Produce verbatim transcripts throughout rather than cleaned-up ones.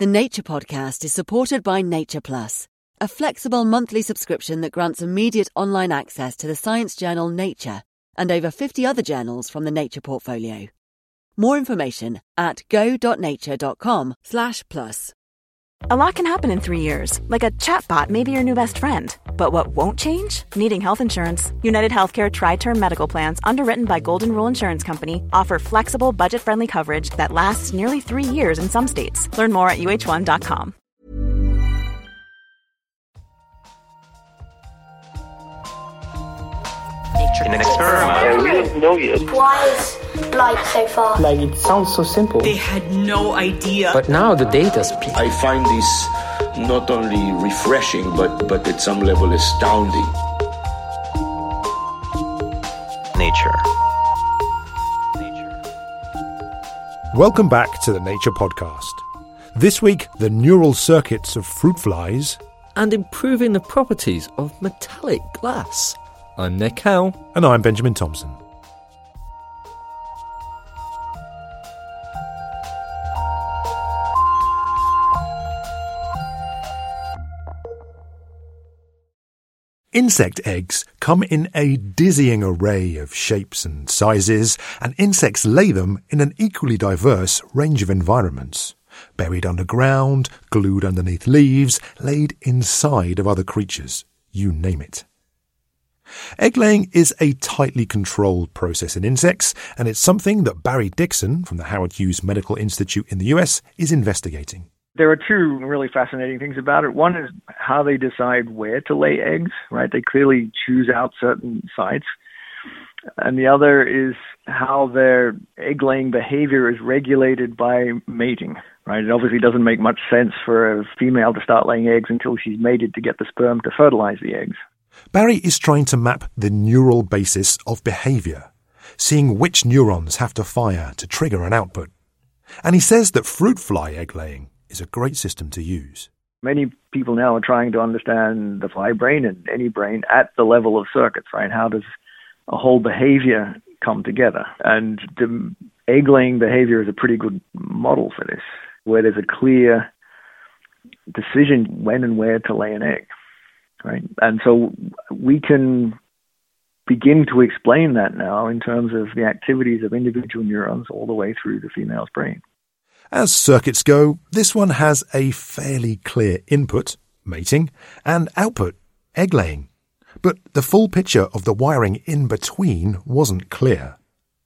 The Nature Podcast is supported by Nature Plus, a flexible monthly subscription that grants immediate online access to the science journal Nature and over fifty other journals from the Nature portfolio. More information at go.nature.com slash plus. A lot can happen in three years, like a chatbot may be your new best friend. But what won't change? Needing health insurance. United Healthcare Tri-Term Medical Plans, underwritten by Golden Rule Insurance Company, offer flexible, budget-friendly coverage that lasts nearly three years in some states. Learn more at U H one dot com. In an experiment. Yeah, we don't know yet. Why is light so far? Like, it sounds so simple. They had no idea. But now the data speaks. I find this not only refreshing, but, but at some level astounding. Nature. Welcome back to the Nature Podcast. This week, the neural circuits of fruit flies and improving the properties of metallic glass. I'm Nick Howe. And I'm Benjamin Thompson. Insect eggs come in a dizzying array of shapes and sizes, and insects lay them in an equally diverse range of environments. Buried underground, glued underneath leaves, laid inside of other creatures. You name it. Egg-laying is a tightly controlled process in insects, and it's something that Barry Dixon from the Howard Hughes Medical Institute in the U S is investigating. There are two really fascinating things about it. One is how they decide where to lay eggs, right? They clearly choose out certain sites. And the other is how their egg-laying behavior is regulated by mating, right? It obviously doesn't make much sense for a female to start laying eggs until she's mated to get the sperm to fertilize the eggs. Barry is trying to map the neural basis of behavior, seeing which neurons have to fire to trigger an output. And he says that fruit fly egg-laying is a great system to use. Many people now are trying to understand the fly brain and any brain at the level of circuits, right? How does a whole behavior come together? And the egg-laying behavior is a pretty good model for this, where there's a clear decision when and where to lay an egg. Right. And so we can begin to explain that now in terms of the activities of individual neurons all the way through the female's brain. As circuits go, this one has a fairly clear input, mating, and output, egg-laying. But the full picture of the wiring in between wasn't clear.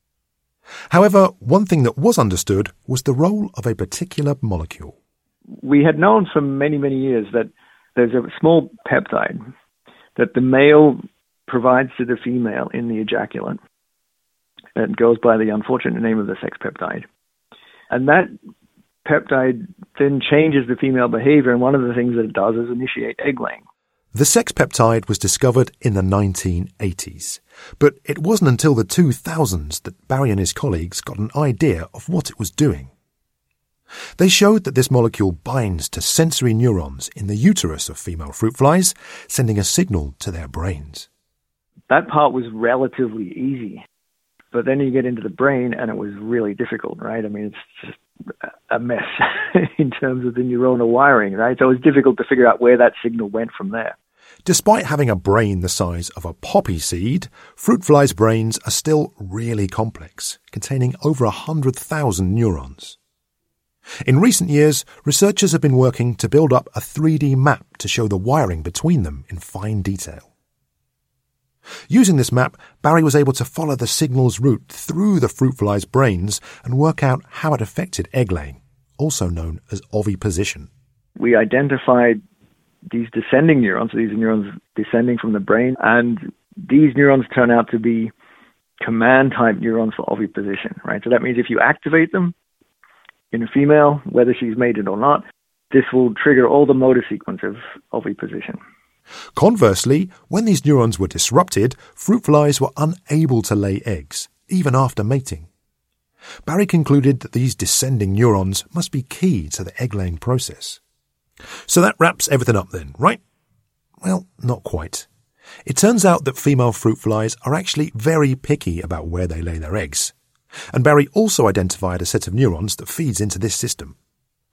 However, one thing that was understood was the role of a particular molecule. We had known for many, many years that there's a small peptide that the male provides to the female in the ejaculate. It goes by the unfortunate name of the sex peptide. And that peptide then changes the female behavior, and one of the things that it does is initiate egg-laying. The sex peptide was discovered in the nineteen eighties, but it wasn't until the two thousands that Barry and his colleagues got an idea of what it was doing. They showed that this molecule binds to sensory neurons in the uterus of female fruit flies, sending a signal to their brains. That part was relatively easy, but then you get into the brain and it was really difficult, right? I mean, it's just a mess in terms of the neuronal wiring, right? So it was difficult to figure out where that signal went from there. Despite having a brain the size of a poppy seed, fruit flies' brains are still really complex, containing over one hundred thousand neurons. In recent years, researchers have been working to build up a three D map to show the wiring between them in fine detail. Using this map, Barry was able to follow the signal's route through the fruit fly's brains and work out how it affected egg-laying, also known as oviposition. We identified these descending neurons, these neurons descending from the brain, and these neurons turn out to be command-type neurons for oviposition, right? So that means if you activate them, in a female, whether she's mated or not, this will trigger all the motor sequence of oviposition. Conversely, when these neurons were disrupted, fruit flies were unable to lay eggs, even after mating. Barry concluded that these descending neurons must be key to the egg-laying process. So that wraps everything up then, right? Well, not quite. It turns out that female fruit flies are actually very picky about where they lay their eggs. And Barry also identified a set of neurons that feeds into this system.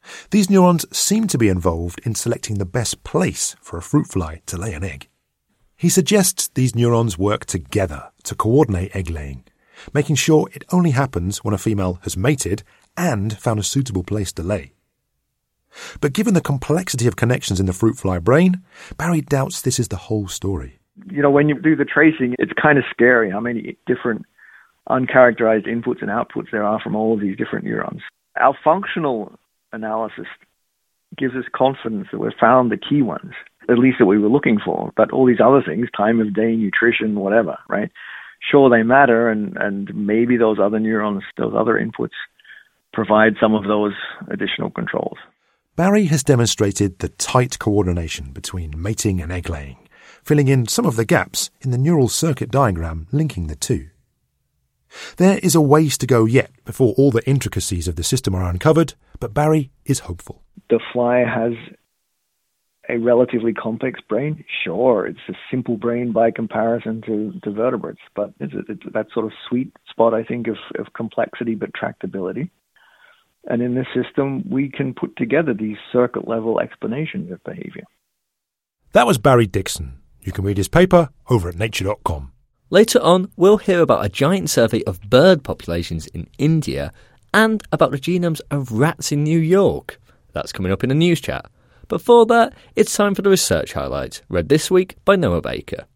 These neurons seem to be involved in selecting the best place for a fruit fly to lay an egg. He suggests these neurons work together to coordinate egg laying, making sure it only happens when a female has mated and found a suitable place to lay. But given the complexity of connections in the fruit fly brain, Barry doubts this is the whole story. You know, when you do the tracing, it's kind of scary how many different uncharacterized inputs and outputs there are from all of these different neurons. Our functional analysis gives us confidence that we've found the key ones, at least that we were looking for. But all these other things, time of day, nutrition, whatever, right? Sure, they matter, and, and maybe those other neurons, those other inputs, provide some of those additional controls. Barry has demonstrated the tight coordination between mating and egg laying, filling in some of the gaps in the neural circuit diagram linking the two. There is a ways to go yet before all the intricacies of the system are uncovered, but Barry is hopeful. The fly has a relatively complex brain. Sure, it's a simple brain by comparison to, to vertebrates, but it's, it's that sort of sweet spot, I think, of, of complexity but tractability. And in this system, we can put together these circuit-level explanations of behavior. That was Barry Dixon. You can read his paper over at nature dot com. Later on, we'll hear about a giant survey of bird populations in India and about the genomes of rats in New York. That's coming up in a news chat. Before that, it's time for the research highlights, read this week by Noah Baker.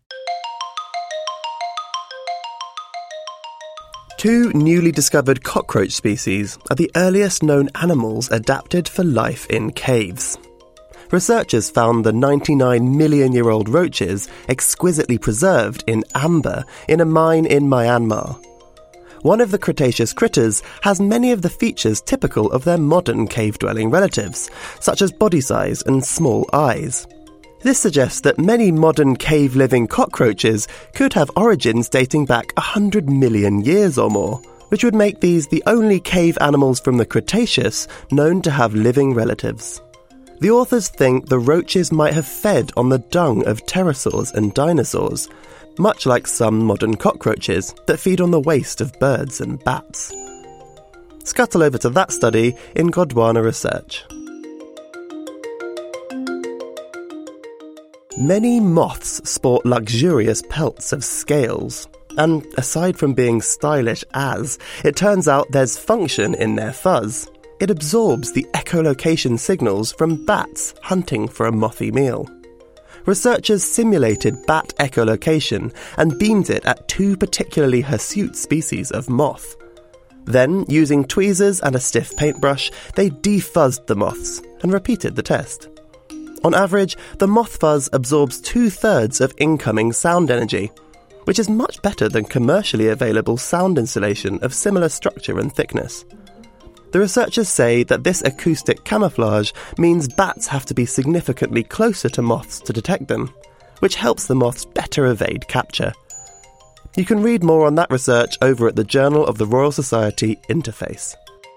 Two newly discovered cockroach species are the earliest known animals adapted for life in caves. Researchers found the ninety-nine million year old roaches exquisitely preserved in amber in a mine in Myanmar. One of the Cretaceous critters has many of the features typical of their modern cave-dwelling relatives, such as body size and small eyes. This suggests that many modern cave-living cockroaches could have origins dating back one hundred million years or more, which would make these the only cave animals from the Cretaceous known to have living relatives. The authors think the roaches might have fed on the dung of pterosaurs and dinosaurs, much like some modern cockroaches that feed on the waste of birds and bats. Scuttle over to that study in Gondwana Research. Many moths sport luxurious pelts of scales, and aside from being stylish as, it turns out there's function in their fuzz. It absorbs the echolocation signals from bats hunting for a mothy meal. Researchers simulated bat echolocation and beamed it at two particularly hirsute species of moth. Then, using tweezers and a stiff paintbrush, they defuzzed the moths and repeated the test. On average, the moth fuzz absorbs two-thirds of incoming sound energy, which is much better than commercially available sound insulation of similar structure and thickness. The researchers say that this acoustic camouflage means bats have to be significantly closer to moths to detect them, which helps the moths better evade capture. You can read more on that research over at the Journal of the Royal Society interface.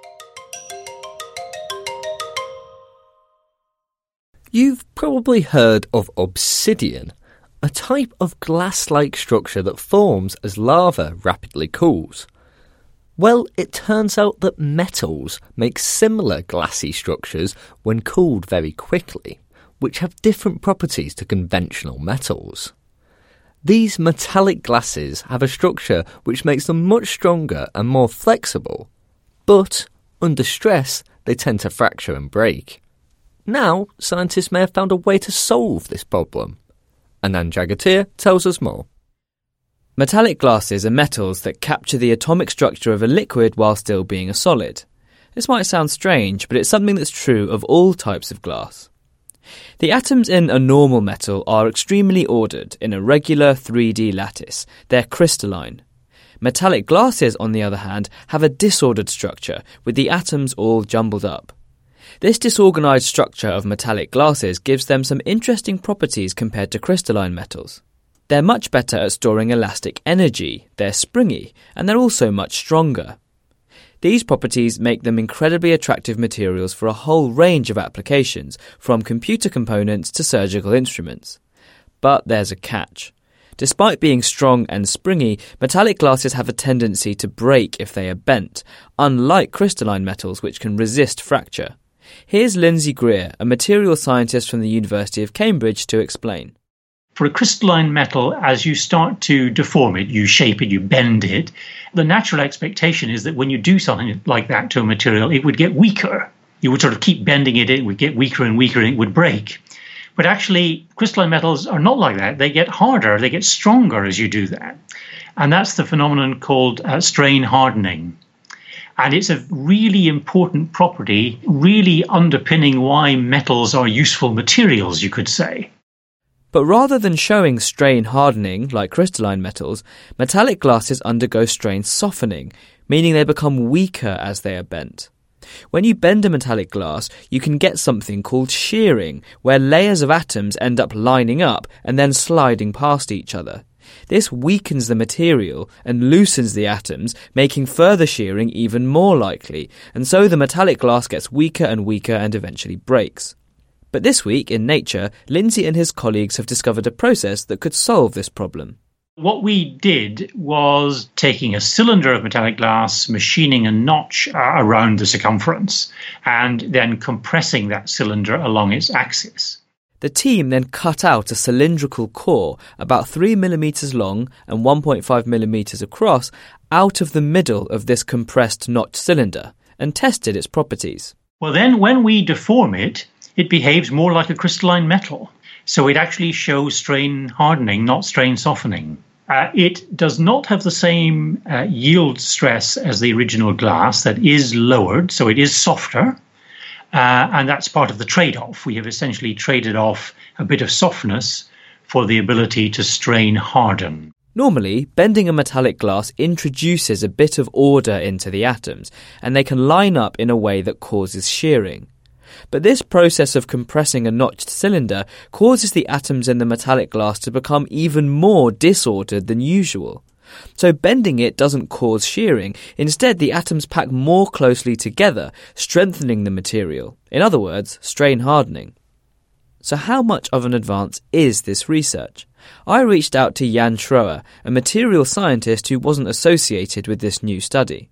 You've probably heard of obsidian, a type of glass-like structure that forms as lava rapidly cools. Well, it turns out that metals make similar glassy structures when cooled very quickly, which have different properties to conventional metals. These metallic glasses have a structure which makes them much stronger and more flexible, but under stress they tend to fracture and break. Now, scientists may have found a way to solve this problem. Anand Jagatir tells us more. Metallic glasses are metals that capture the atomic structure of a liquid while still being a solid. This might sound strange, but it's something that's true of all types of glass. The atoms in a normal metal are extremely ordered in a regular three D lattice. They're crystalline. Metallic glasses, on the other hand, have a disordered structure, with the atoms all jumbled up. This disorganized structure of metallic glasses gives them some interesting properties compared to crystalline metals. They're much better at storing elastic energy, they're springy, and they're also much stronger. These properties make them incredibly attractive materials for a whole range of applications, from computer components to surgical instruments. But there's a catch. Despite being strong and springy, metallic glasses have a tendency to break if they are bent, unlike crystalline metals which can resist fracture. Here's Lindsay Greer, a material scientist from the University of Cambridge, to explain. For a crystalline metal, as you start to deform it, you shape it, you bend it, the natural expectation is that when you do something like that to a material, it would get weaker. You would sort of keep bending it, it would get weaker and weaker, and it would break. But actually, crystalline metals are not like that. They get harder, they get stronger as you do that. And that's the phenomenon called uh, strain hardening. And it's a really important property, really underpinning why metals are useful materials, you could say. But rather than showing strain hardening, like crystalline metals, metallic glasses undergo strain softening, meaning they become weaker as they are bent. When you bend a metallic glass, you can get something called shearing, where layers of atoms end up lining up and then sliding past each other. This weakens the material and loosens the atoms, making further shearing even more likely, and so the metallic glass gets weaker and weaker and eventually breaks. But this week in Nature, Lindsay and his colleagues have discovered a process that could solve this problem. What we did was taking a cylinder of metallic glass, machining a notch uh, around the circumference, and then compressing that cylinder along its axis. The team then cut out a cylindrical core about three millimetres long and one point five millimetres across out of the middle of this compressed notch cylinder and tested its properties. Well, then when we deform it, it behaves more like a crystalline metal. So it actually shows strain hardening, not strain softening. Uh, it does not have the same uh, yield stress as the original glass. That is lowered, so it is softer. Uh, and that's part of the trade-off. We have essentially traded off a bit of softness for the ability to strain harden. Normally, bending a metallic glass introduces a bit of order into the atoms, and they can line up in a way that causes shearing. But this process of compressing a notched cylinder causes the atoms in the metallic glass to become even more disordered than usual. So bending it doesn't cause shearing. Instead, the atoms pack more closely together, strengthening the material. In other words, strain hardening. So how much of an advance is this research? I reached out to Jan Schroer, a material scientist who wasn't associated with this new study.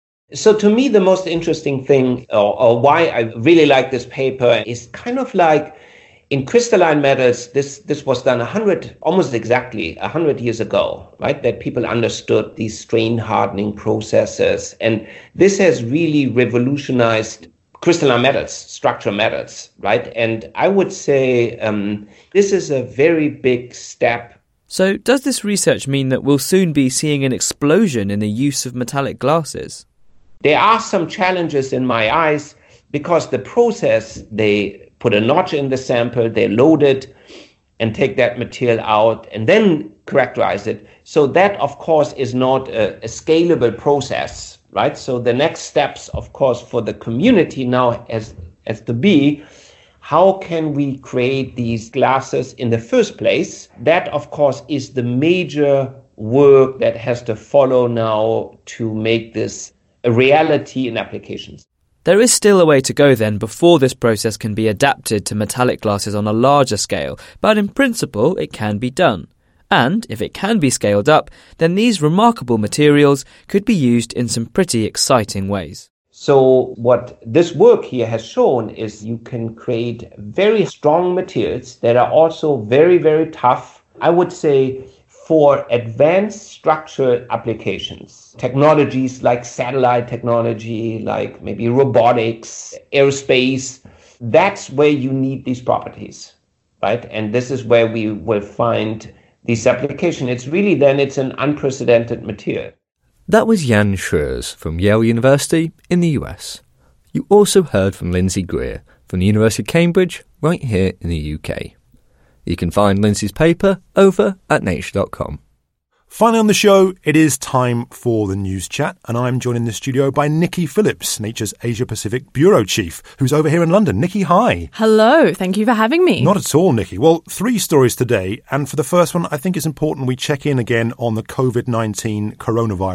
So to me, the most interesting thing, or, or why I really like this paper, is kind of like in crystalline metals, this, this was done one hundred, almost exactly one hundred years ago, right? That people understood these strain hardening processes. And this has really revolutionized crystalline metals, structural metals, right? And I would say um, this is a very big step. So does this research mean that we'll soon be seeing an explosion in the use of metallic glasses? There are some challenges in my eyes because the process, they put a notch in the sample, they load it and take that material out and then characterize it. So that, of course, is not a, a scalable process, right? So the next steps, of course, for the community now has, has to be, how can we create these glasses in the first place? That, of course, is the major work that has to follow now to make this a reality in applications. There is still a way to go then before this process can be adapted to metallic glasses on a larger scale, but in principle it can be done. And if it can be scaled up, then these remarkable materials could be used in some pretty exciting ways. So what this work here has shown is you can create very strong materials that are also very, very tough. I would say for advanced structural applications, technologies like satellite technology, like maybe robotics, aerospace, that's where you need these properties, right? And this is where we will find this application. It's really then, it's an unprecedented material. That was Jan Schroer from Yale University in the U S. You also heard from Lindsay Greer from the University of Cambridge right here in the U K. You can find Lindsay's paper over at nature dot com. Finally on the show, it is time for the news chat, and I'm joined in the studio by Nikki Phillips, Nature's Asia-Pacific Bureau Chief, who's over here in London. Nikki, hi. Hello, thank you for having me. Not at all, Nikki. Well, three stories today, and for the first one, I think it's important we check in again on the covid nineteen coronavirus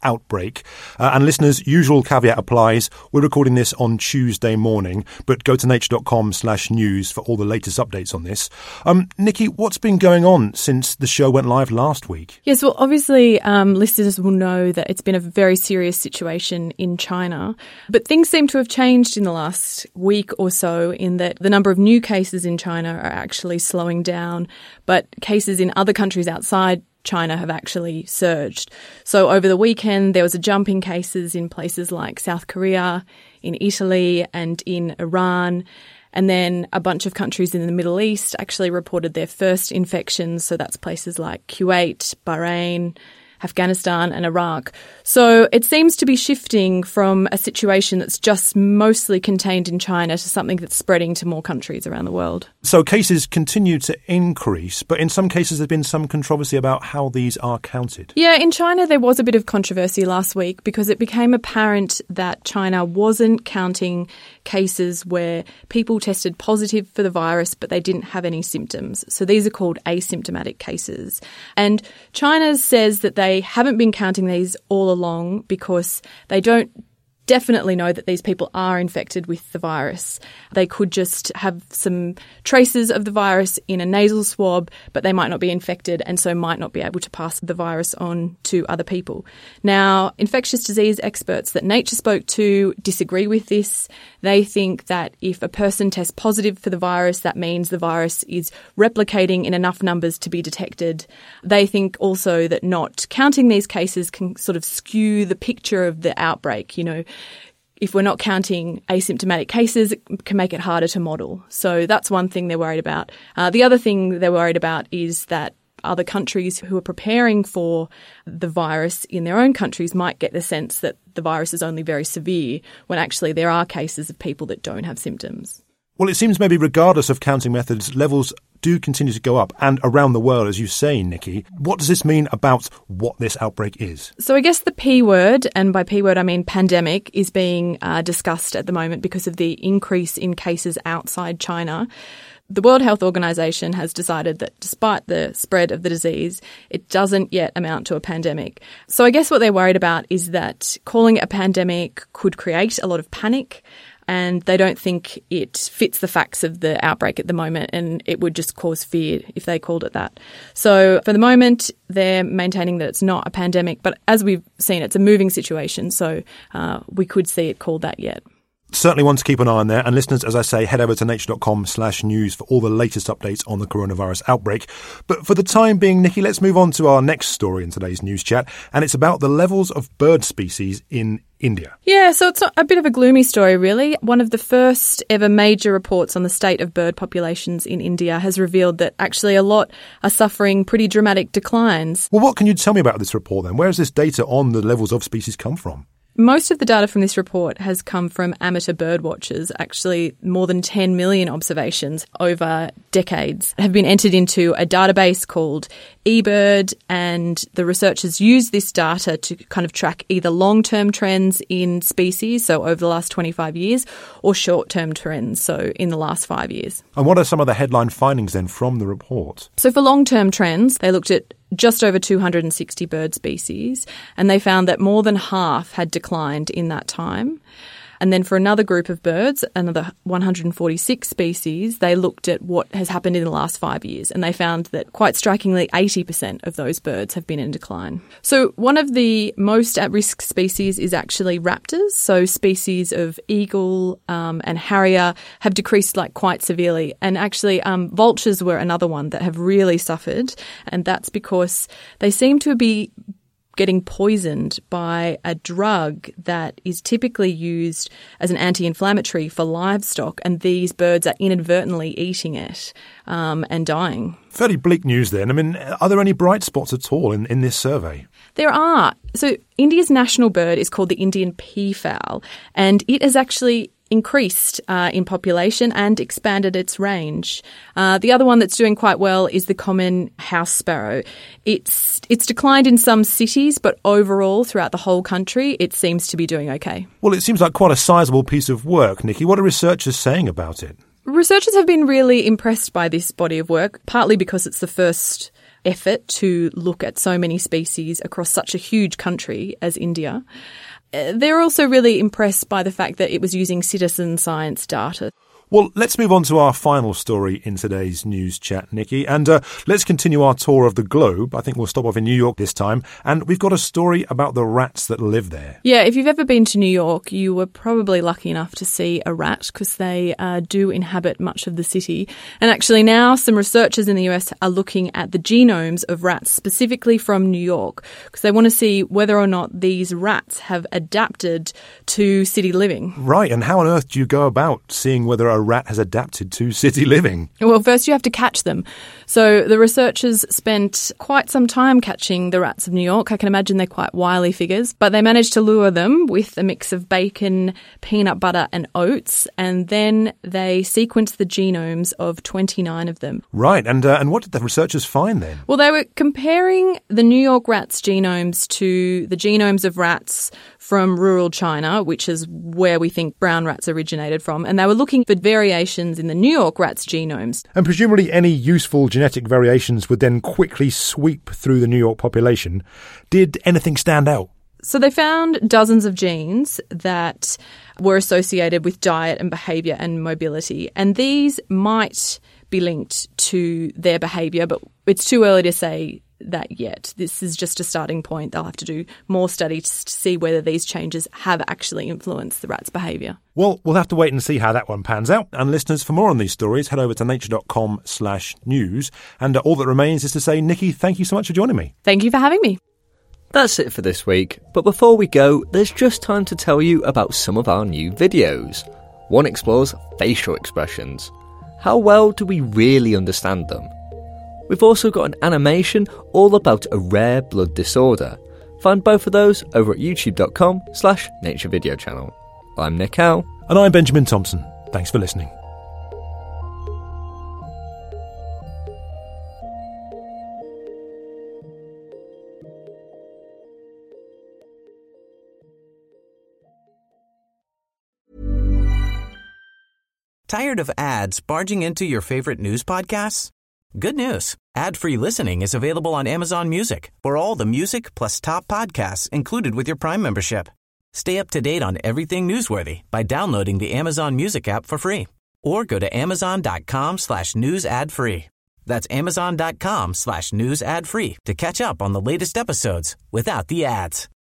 outbreak. Uh, and listeners, usual caveat applies. We're recording this on Tuesday morning, but go to nature.com slash news for all the latest updates on this. Um, Nikki, what's been going on since the show went live last week? Yes, well, obviously, um, listeners will know that it's been a very serious situation in China, but things seem to have changed in the last week or so in that the number of new cases in China are actually slowing down, but cases in other countries outside China have actually surged. So over the weekend, there was a jump in cases in places like South Korea, in Italy and in Iran. And then a bunch of countries in the Middle East actually reported their first infections. So that's places like Kuwait, Bahrain, Afghanistan and Iraq. So it seems to be shifting from a situation that's just mostly contained in China to something that's spreading to more countries around the world. So cases continue to increase, but in some cases there's been some controversy about how these are counted. Yeah, in China there was a bit of controversy last week because it became apparent that China wasn't counting cases where people tested positive for the virus but they didn't have any symptoms. So these are called asymptomatic cases. And China says that they haven't been counting these all along because they don't definitely know that these people are infected with the virus. They could just have some traces of the virus in a nasal swab, but they might not be infected and so might not be able to pass the virus on to other people. Now, infectious disease experts that Nature spoke to disagree with this. They think that if a person tests positive for the virus, that means the virus is replicating in enough numbers to be detected. They think also that not counting these cases can sort of skew the picture of the outbreak. You know, if we're not counting asymptomatic cases, it can make it harder to model. So that's one thing they're worried about. Uh, the other thing they're worried about is that other countries who are preparing for the virus in their own countries might get the sense that the virus is only very severe when actually there are cases of people that don't have symptoms. Well, it seems maybe regardless of counting methods, levels do continue to go up and around the world, as you say, Nikki. What does this mean about what this outbreak is? So I guess the P word, and by P word I mean pandemic, is being uh, discussed at the moment because of the increase in cases outside China. The World Health Organization has decided that despite the spread of the disease, it doesn't yet amount to a pandemic. So I guess what they're worried about is that calling it a pandemic could create a lot of panic, and they don't think it fits the facts of the outbreak at the moment, and it would just cause fear if they called it that. So for the moment, they're maintaining that it's not a pandemic, but as we've seen, it's a moving situation, so uh, we could see it called that yet. Certainly one to keep an eye on there. And listeners, as I say, head over to nature.com slash news for all the latest updates on the coronavirus outbreak. But for the time being, Nikki, let's move on to our next story in today's news chat. And it's about the levels of bird species in India. Yeah, so it's a bit of a gloomy story, really. One of the first ever major reports on the state of bird populations in India has revealed that actually a lot are suffering pretty dramatic declines. Well, what can you tell me about this report then? Where does this data on the levels of species come from? Most of the data from this report has come from amateur bird watchers. Actually, more than ten million observations over decades have been entered into a database called eBird, and the researchers use this data to kind of track either long-term trends in species, so over the last twenty-five years, or short-term trends, so in the last five years. And what are some of the headline findings then from the report? So for long-term trends, they looked at just over two hundred sixty bird species, and they found that more than half had declined in that time. And then for another group of birds, another one hundred forty-six species, they looked at what has happened in the last five years, and they found that quite strikingly eighty percent of those birds have been in decline. So one of the most at-risk species is actually raptors. So species of eagle um, and harrier have decreased like quite severely. And actually um, vultures were another one that have really suffered, and that's because they seem to be getting poisoned by a drug that is typically used as an anti-inflammatory for livestock, and these birds are inadvertently eating it um, and dying. Fairly bleak news then. I mean, are there any bright spots at all in, in this survey? There are. So India's national bird is called the Indian peafowl, and it has actually increased uh, in population and expanded its range. Uh, the other one that's doing quite well is the common house sparrow. It's it's declined in some cities, but overall throughout the whole country, it seems to be doing okay. Well, it seems like quite a sizable piece of work, Nikki. What are researchers saying about it? Researchers have been really impressed by this body of work, partly because it's the first effort to look at so many species across such a huge country as India. They're also really impressed by the fact that it was using citizen science data. Well, let's move on to our final story in today's news chat, Nikki, and uh, let's continue our tour of the globe. I think we'll stop off in New York this time, and we've got a story about the rats that live there. Yeah, if you've ever been to New York, you were probably lucky enough to see a rat because they uh, do inhabit much of the city. And actually now some researchers in the U S are looking at the genomes of rats specifically from New York because they want to see whether or not these rats have adapted to city living. Right, and how on earth do you go about seeing whether a rat has adapted to city living? Well, first you have to catch them. So the researchers spent quite some time catching the rats of New York. I can imagine they're quite wily figures, but they managed to lure them with a mix of bacon, peanut butter and oats, and then they sequenced the genomes of twenty-nine of them. Right, and uh, and what did the researchers find then? Well, they were comparing the New York rats' genomes to the genomes of rats from rural China, which is where we think brown rats originated from, and they were looking for variations in the New York rats' genomes. And presumably any useful genetic variations would then quickly sweep through the New York population. Did anything stand out? So they found dozens of genes that were associated with diet and behaviour and mobility, and these might be linked to their behaviour, but it's too early to say that yet. This is just a starting point. They'll have to do more studies to see whether these changes have actually influenced the rat's behaviour. Well, we'll have to wait and see how that one pans out. And listeners, for more on these stories, head over to nature.com slash news. And uh, all that remains is to say, Nikki, thank you so much for joining me. Thank you for having me. That's it for this week. But before we go, there's just time to tell you about some of our new videos. One explores facial expressions. How well do we really understand them? We've also got an animation all about a rare blood disorder. Find both of those over at youtube.com slash nature video channel. I'm Nick Howe. And I'm Benjamin Thompson. Thanks for listening. Tired of ads barging into your favorite news podcasts? Good news. Ad-free listening is available on Amazon Music for all the music plus top podcasts included with your Prime membership. Stay up to date on everything newsworthy by downloading the Amazon Music app for free or go to amazon.com slash news ad free. That's amazon.com slash news ad free to catch up on the latest episodes without the ads.